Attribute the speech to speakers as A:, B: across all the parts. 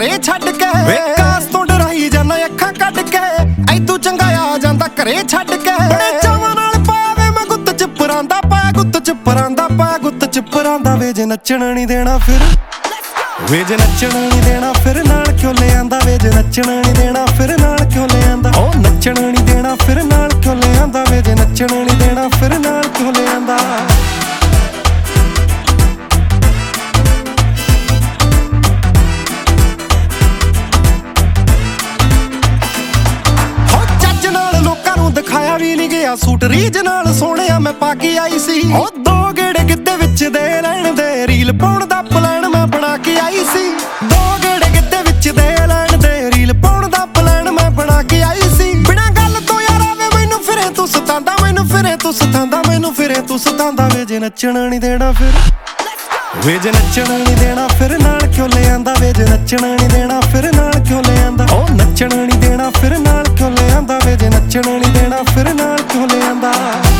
A: ਘਰੇ ਛੱਡ ਕੇ। ਵੇ ਕਾਸ ਤੋਂ ਡਰਾਈ ਜਾਨਾ ਅੱਖਾਂ ਕੱਢ ਕੇ, ਐਦੂ ਚੰਗਾ ਆ ਜਾਂਦਾ ਘਰੇ ਛੱਡ ਕੇ। ਬੜੇ ਚਾਵਾਂ ਨਾਲ ਪਾਵੇ ਮੈਂ ਗੁੱਤ ਚ ਪਰਾਂਦਾ, ਪਾਇਆ ਗੁੱਤ ਚ ਪਰਾਂਦਾ, ਪਾਇਆ ਗੁੱਤ ਚ ਪਰਾਂਦਾ। ਵੇ ਜੇ ਨੱਚਣ ਨਹੀਂ ਦੇਣਾ ਫਿਰ, ਵੇ ਜੇ ਨੱਚਣ ਨਹੀਂ ਦੇਣਾ ਫਿਰ ਨਾਲ ਕਿਉਂ ਲਿਆਂਦਾ। ਵੇ ਜੇ ਨੱਚਣ ਨਹੀਂ ਦੇਣਾ ਫਿਰ ਨਾਲ ਕਿਉਂ ਲਿਆਂਦਾ। ਉਹ ਨੱਚਣ ਨਹੀਂ ਦੇਣਾ ਫਿਰ ਨਾਲ ਕਿਉਂ ਲਿਆਂਦਾ। ਵੇ ਜੇ ਨੱਚਣ ਨਹੀਂ ਦੇਣਾ ਫਿਰ ਨਾਲ ਕਿਉਂ ਲਿਆਂਦਾ। ਦਿਖਾਇਆ ਵੀ ਨਹੀਂ ਗਿਆ ਸੂਟ ਰੀਝ ਨਾਲ ਸੋਹਣਿਆ ਮੈਂ ਪਾ ਕੇ ਆਈ ਸੀ। ਉਹ ਦੋ ਗੇੜੇ ਗਿੱਧੇ ਵਿੱਚ ਦੇ ਲੈਣ ਦੇ, ਰੀਲ ਪਾਉਣ ਦਾ ਪਲਾਨ ਮੈਂ ਬਣਾ ਕੇ ਆਈ ਸੀ। ਦੋ ਗੇੜੇ ਗਿੱਧੇ ਵਿੱਚ ਦੇ ਲੈਣ ਦੇ, ਰੀਲ ਪਾਉਣ ਦਾ ਪਲਾਨ ਮੈਂ ਬਣਾ ਕੇ ਆਈ ਸੀ। ਬਿਨਾਂ ਗੱਲ ਤੋਂ ਯਾਰ ਆਵੇ ਮੈਨੂੰ ਫਿਰੇ ਤੂੰ ਸਤਾਂਦਾ, ਮੈਨੂੰ ਫਿਰੇ ਤੂੰ ਸਤਾਂਦਾ, ਮੈਨੂੰ ਫਿਰੇ ਤੂੰ ਸਤਾਂਦਾ। ਵੇ ਜੇ ਨੱਚਣ ਨਹੀਂ ਦੇਣਾ ਫਿਰ, ਵੇ ਜੇ ਨੱਚਣ ਨਹੀਂ ਦੇਣਾ ਫਿਰ ਨਾਲ ਕਿਉਂ ਲਿਆਂਦਾ। ਵੇ ਜੇ ਨੱਚਣ ਨਹੀਂ ਦੇਣਾ ਫਿਰ ਨਾਲ ਕਿਉਂ ਲਿਆਂਦਾ। ਉਹ ਨੱਚਣ ਨਹੀਂ ਦੇਣਾ ਫਿਰ ਨਾਲ ਕਿਉਂ ਲਿਆਂਦਾ। ਵੇ ਜੇ ਨੱਚਣ ਨਹੀਂ ਦੇਣਾ ਫਿਰ ਨਾਲ ਕਿਉਂ ਲਿਆਂਦਾ।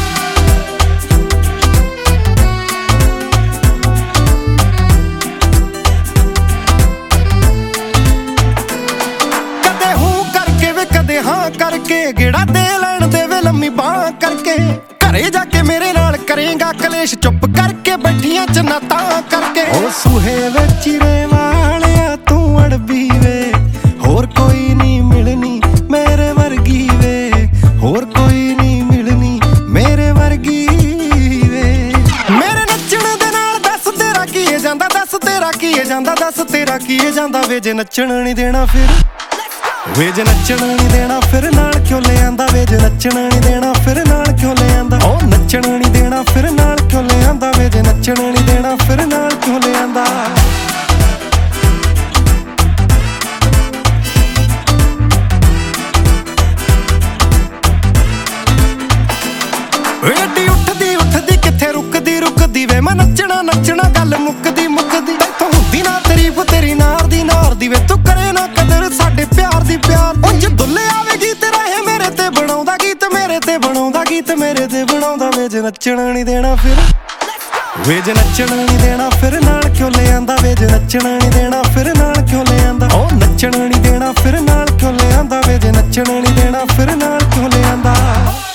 A: ਕਦੇ ਹੂੰ ਕਰਕੇ ਵੇ ਕਦੇ ਹਾਂ ਕਰਕੇ, ਗੇੜਾ ਦੇ ਲੈਣ ਦੇ ਵੇ ਲੰਮੀ ਬਾਂਹ ਕਰਕੇ। ਘਰੇ ਜਾ ਕੇ ਮੇਰੇ ਨਾਲ ਕਰੇਗਾ ਕਲੇਸ਼, ਚੁੱਪ ਕਰਕੇ ਬੈਠੀਆਂ ਚੰਨਾ ਤਾਂ ਕਰਕੇ। ਉਹ ਸੂਹੇ ਵਿੱਚ ਰੇ ਵਾਲਿਆ ਤੂੰ ਅੜਬੀ ਵੇ, ਹੋਰ ਕੋਈ ਨਹੀਂ ਮਿਲਣੀ ਮੇਰੇ ਵਰਗੀ ਵੇ, ਹੋਰ ਕੋਈ ਨਹੀਂ ਮਿਲਣੀ ਮੇਰੇ ਵਰਗੀ ਵੇ। ਮੇਰੇ ਨੱਚਣ ਦੇ ਨਾਲ ਦੱਸ ਤੇਰਾ ਕੀ ਜਾਂਦਾ, ਦੱਸ ਤੇਰਾ ਕੀ ਜਾਂਦਾ, ਦੱਸ ਤੇਰਾ ਕੀ ਜਾਂਦਾ। ਵੇ ਜੇ ਨੱਚਣ ਨਹੀਂ ਦੇਣਾ ਫਿਰ, ਵੇ ਜੇ ਨੱਚਣ ਨਹੀਂ ਦੇਣਾ ਫਿਰ ਨਾਲ ਕਿਉਂ ਲਿਆਂਦਾ। ਵੇ ਜੇ ਨੱਚਣ ਨਹੀਂ ਦੇਣਾ ਫਿਰ ਨਾਲ ਕਿਉਂ ਲਿਆਂਦਾ। ਉਹ ਨੱਚਣ ਨਹੀਂ ਦੇਣਾ ਫਿਰ ਨਾਲ ਕਿਉਂ ਲਿਆਂਦਾ। ਵੇ ਜੇ ਨੱਚਣ ਨਹੀਂ ਦੇਣਾ ਫਿਰ ਨਾਲ ਕਿਉਂ ਲਿਆਂਦਾ। ਏਡੀ ਉੱਠਦੀ ਉੱਠਦੀ ਕਿੱਥੇ ਰੁਕਦੀ ਰੁਕਦੀ। ਵੇ ਮੈਂ ਨੱਚਣਾ ਨੱਚਣਾ ਗੱਲ ਮੁੱਕਦੀ ਮੁੱਕਦੀ। ਤੈਥੋਂ ਹੁੰਦੀ ਨਾ ਤਾਰੀਫ ਤੇਰੀ ਨਾਰ ਦੀ ਨਾਰ ਦੀ। ਵੇ ਤੂੰ ਕਰੇ ਨਾ ਕਦਰ ਸਾਡੇ ਪਿਆਰ ਦੀ ਪਿਆਰ। ਉਂਝ ਦੁੱਲੇ ਆਵੇ ਗੀਤ ਰਹੇ ਮੇਰੇ ਤੇ ਬਣਾਉਂਦਾ ਗੀਤ, ਮੇਰੇ ਤੇ ਬਣਾਉਂਦਾ ਗੀਤ, ਮੇਰੇ ਤੇ ਬਣਾਉਂਦਾ। ਵੇ ਜੇ ਨੱਚਣ ਨਹੀਂ ਦੇਣਾ ਫਿਰ, ਵੇ ਜੇ ਨੱਚਣ ਨਹੀਂ ਦੇਣਾ ਫਿਰ ਨਾਲ ਕਿਉਂ ਲਿਆਂਦਾ। ਵੇ ਜੇ ਨੱਚਣ ਨਹੀਂ ਦੇਣਾ ਫਿਰ ਨਾਲ ਕਿਉਂ ਲਿਆਂਦਾ। ਉਹ ਨੱਚਣ ਨਹੀਂ ਦੇਣਾ ਫਿਰ ਨਾਲ ਕਿਉਂ ਲਿਆਂਦਾ। ਵੇ ਜੇ ਨੱਚਣ ਨਹੀਂ ਦੇਣਾ ਫਿਰ ਨਾਲ ਕਿਉਂ ਲਿਆਂਦਾ।